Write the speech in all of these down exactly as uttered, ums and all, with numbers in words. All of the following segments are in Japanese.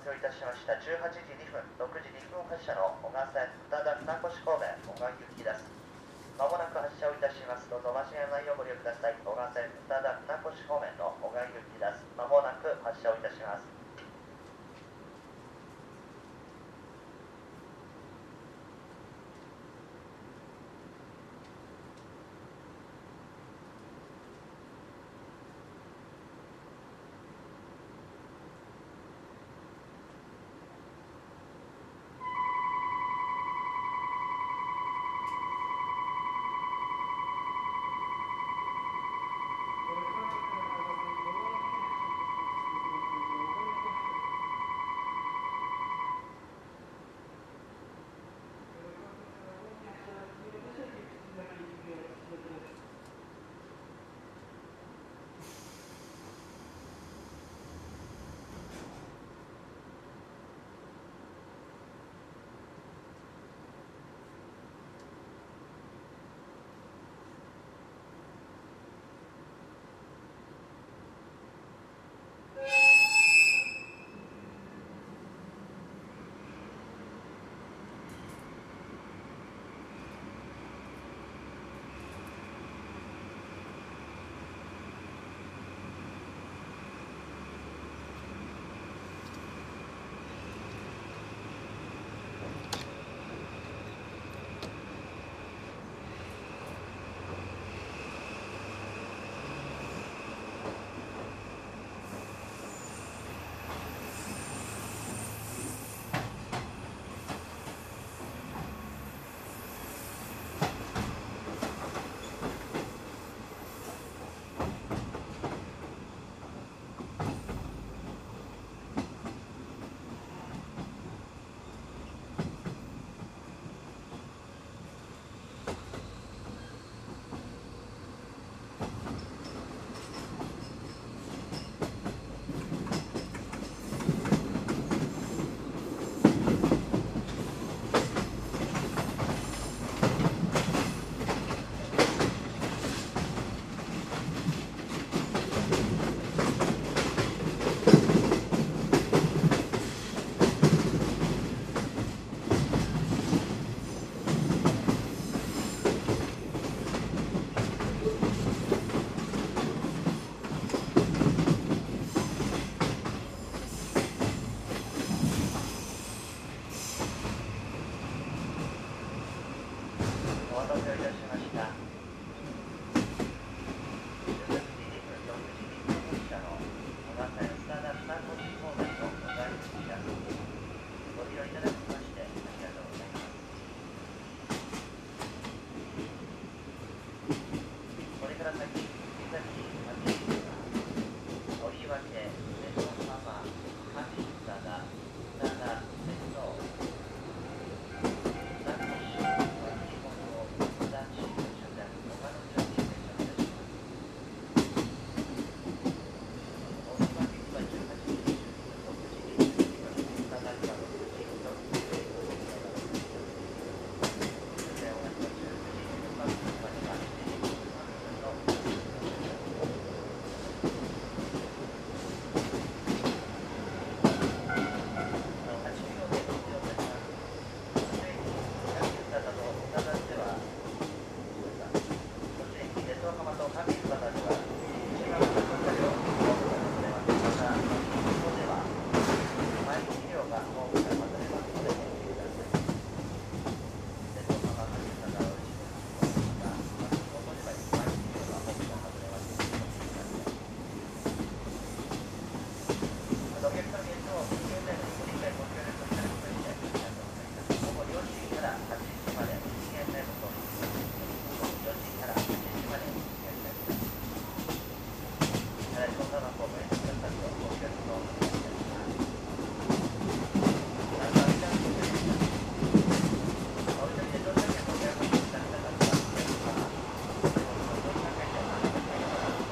せをいたしましたじゅうはちじにふん、ろくじにふん発車の小川線宇多田船越方面、小川行きです。まもなく発車をいたします。どうぞお間違いのないようご利用ください。小川線宇多田船越方面の小川行きです。まもなく発車をいたします。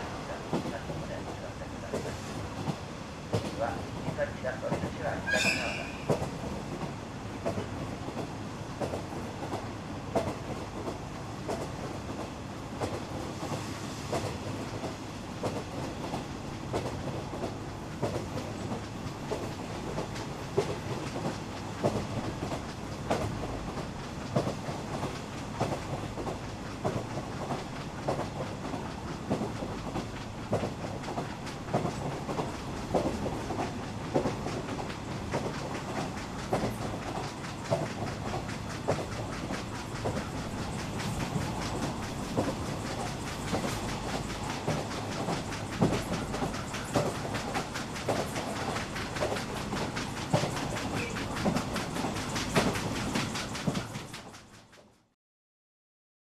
は、引き先だ、乗り口は左側。